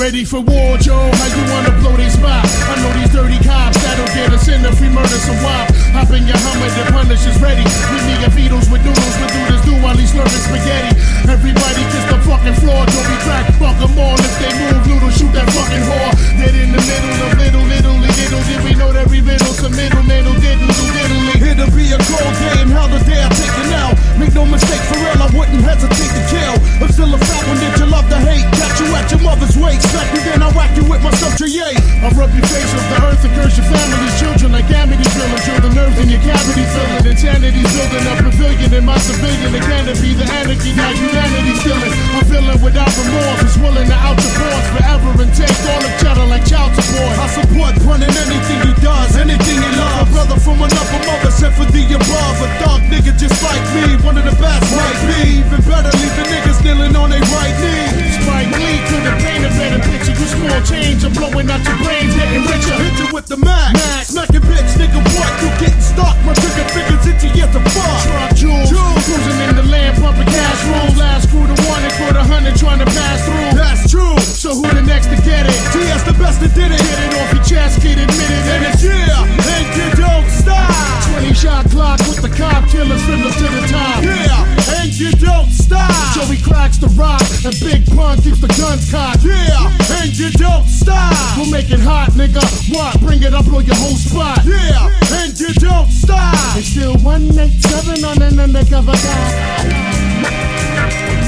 Ready for war, Joe? How you wanna blow these spot? I know these dirty cops that'll get us in if we murder some wop. Hop in your Hummer, the punish is ready. Meet me at Beatles with noodles, with do this do while he's slurping spaghetti. Everybody kiss the fucking floor, don't be cracked, fuck them all. If they move, noodle, shoot that fucking whore. Dead in the middle of little, did we know that we riddle some middleman who didn't do diddly. It'll be a cold day and how the day I take it now. Make no mistake, for real, I wouldn't hesitate to kill. I'm still a fat one that you love to hate. Got you at your mother's waist, smack you then I whack you with my subject. I'll rub your face off the earth and curse your family's children like Amity drilling. Drill the nerves in your cavity filling. Insanity's building a pavilion in my civilian. It can't be the anarchy, now humanity's stealing. I'm feeling without remorse, is willing to out your boards forever and take all the cheddar like child support. I support running anything he does, anything he loves. A brother from another mother sent for the above. A thug nigga just like me, one of the best might be. Even better, leave the niggas kneeling on their right knee. Spike Lee could've painted a better picture. You small change, I'm blowing out your brains, getting richer. Hit you with the max, smack your bitch, nigga, what? You getting stuck, my trigger fingers into your the fuck. Truck jewels, cruising in the land, pumping cash rules. Last crew to one and quarter 100 trying to pass through. That's true. So who the next to get it? TS the best that did it. Get it off your chest, kid, admit it. And it's and you don't stop. 20 shot clock with the cop killers, fiddler to the top. Yeah, and you don't stop. Joey cracks the rock and Big Pun keeps the guns cocked. Yeah, and you don't stop. We'll make it hot, nigga. What? Bring it up, blow your whole spot. Yeah, and you don't stop. It's still 187 on an undercover guy.